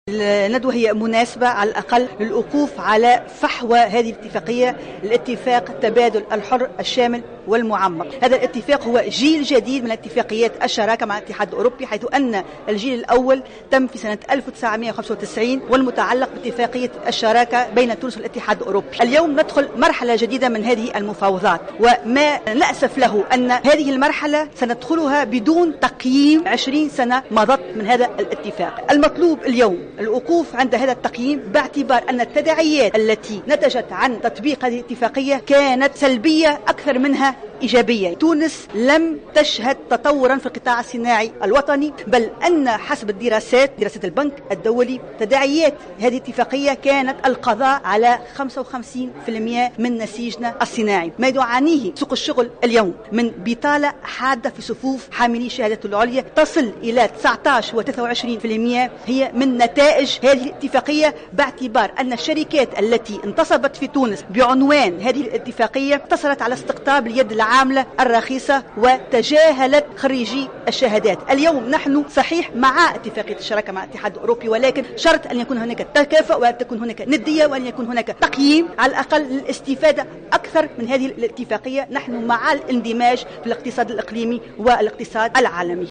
الندوة هي مناسبة على الأقل للوقوف على فحوى هذه الاتفاقية، الاتفاق التبادل الحر الشامل والمعمق. هذا الاتفاق هو جيل جديد من اتفاقيات الشراكة مع الاتحاد الأوروبي، حيث أن الجيل الأول تم في سنة 1995 والمتعلق باتفاقية الشراكة بين تونس والاتحاد الأوروبي. اليوم ندخل مرحلة جديدة من هذه المفاوضات، وما نأسف له أن هذه المرحلة سندخلها بدون تقييم 20 سنة مضت من هذا الاتفاق. المطلوب اليوم الوقوف عند هذا التقييم باعتبار أن التداعيات التي نتجت عن تطبيق هذه الاتفاقية كانت سلبية أكثر منها إيجابية. تونس لم تشهد تطورا في القطاع الصناعي الوطني، بل أن حسب دراسات البنك الدولي تداعيات هذه الاتفاقية كانت القضاء على 55% من نسيجنا الصناعي. ما يعانيه سوق الشغل اليوم من بطالة حادة في صفوف حاملي الشهادات العليا تصل إلى 19 و 23% هي من نتائج هذه الاتفاقية، باعتبار أن الشركات التي انتصبت في تونس بعنوان هذه الاتفاقية اقتصرت على استقطاب اليد العاملة الرخيصة وتجاهلت خريجي الشهادات. اليوم نحن صحيح مع اتفاقية الشراكة مع الاتحاد الأوروبي، ولكن شرط أن يكون هناك تكافؤ وأن تكون هناك ندية وأن يكون هناك تقييم على الأقل للاستفادة أكثر من هذه الاتفاقية. نحن مع الاندماج في الاقتصاد الإقليمي والاقتصاد العالمي.